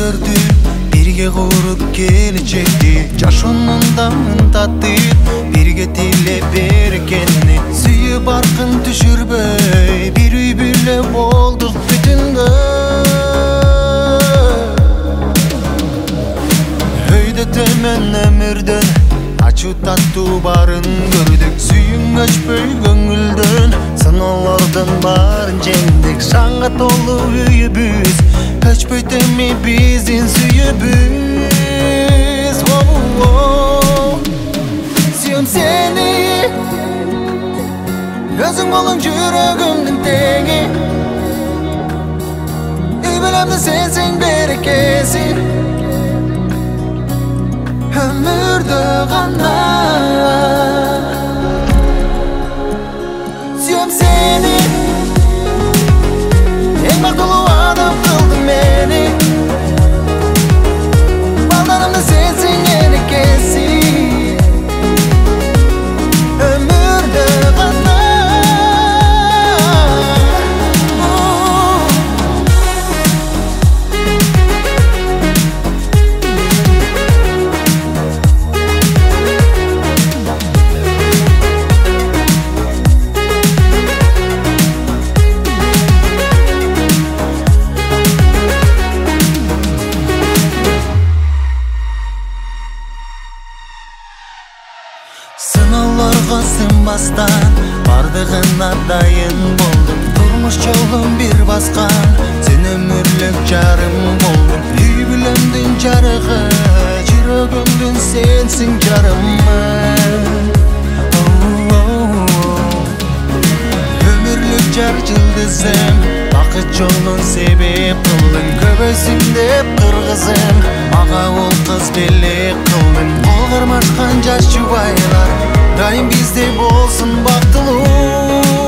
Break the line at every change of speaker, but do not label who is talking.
өртүп бирге куруп келечекти, жашоонун даңын татып бирге тиле берекени, сүйүп аркын түшүрбөй бир үй бүлө болдук бүтүнгө. Өйдө төмөн өмүрдөн ачуу таттуу барын көрдүк, сүйүң өчпөй көңүлдөн сыноолордун баарын жеңдик. Шаңга толуу үйүбүз өчпөй төмөй биздин сүйүүбүз. Сүйөм сени, өзүң болуң жүрөгүмдүн теңи, үй бүлөмдүн сенсиң берекеси, өмүрдө гана. Сүйөм сени, эң бактылуу адам кылдың мени, балдарымдын сенсиң энекеси, өмүрдө гана. Сыноолорго сынбастан бардыгына дайын болдум, турмуш жолун бир баскан сен өмүрлүк жарым болдуң. Үй бүлөмдүн жарыгы, жүрөгүмдүн сенсиң жарымы, өмүрлүк жар жылдызым, бакыт жолун себеп кылдың. Көбөйсүң деп кыргызым, мага ол кыз белек кылдың. Кол кармашкан жаш жубайлар дайым бизде болсун бактылуу.